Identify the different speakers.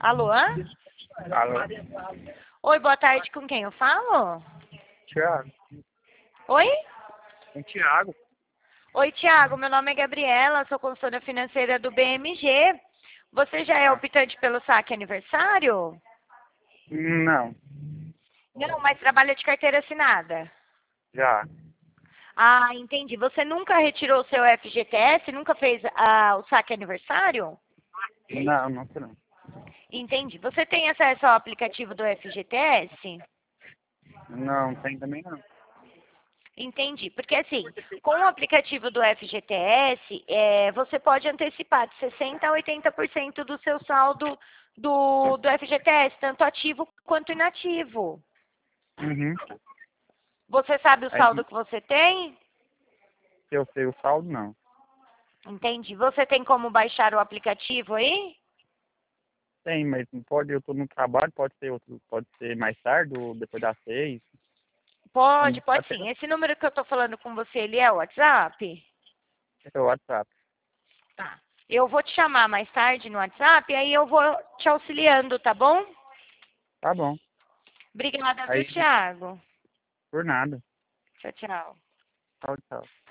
Speaker 1: Alô?
Speaker 2: Alô,
Speaker 1: Oi, boa tarde, com quem eu falo?
Speaker 2: Thiago.
Speaker 1: Oi?
Speaker 2: Com Thiago?
Speaker 1: Oi, Tiago, meu nome é Gabriela, sou consultora financeira do BMG. Você já é
Speaker 2: Ah,
Speaker 1: optante pelo saque aniversário?
Speaker 2: não,
Speaker 1: Não, mas trabalha de carteira assinada.
Speaker 2: já.
Speaker 1: Ah, entendi. Você nunca retirou o seu FGTS? Nunca fez o saque aniversário?
Speaker 2: Não, não sei não.
Speaker 1: Entendi. Você tem acesso ao aplicativo do FGTS?
Speaker 2: Não, tem também não.
Speaker 1: Entendi. Porque assim, com o aplicativo do FGTS, você pode antecipar de 60% a 80% do seu saldo do FGTS, tanto ativo quanto inativo.
Speaker 2: Uhum.
Speaker 1: Você sabe o
Speaker 2: Aí,
Speaker 1: saldo que você tem?
Speaker 2: se eu sei o saldo, não.
Speaker 1: Entendi. Você tem como baixar o aplicativo aí?
Speaker 2: Tem, mas não pode, eu tô no trabalho, pode ser outro, pode ser mais tarde ou depois das 6.
Speaker 1: Pode
Speaker 2: Até
Speaker 1: sim. Esse número que eu estou falando com você, ele é o WhatsApp?
Speaker 2: o WhatsApp.
Speaker 1: Tá. Eu vou te chamar mais tarde no WhatsApp, aí eu vou te auxiliando, tá bom?
Speaker 2: Tá bom.
Speaker 1: Obrigada, viu,
Speaker 2: Aí,
Speaker 1: Thiago?
Speaker 2: por nada.
Speaker 1: Tchau, tchau.
Speaker 2: Tchau, tchau.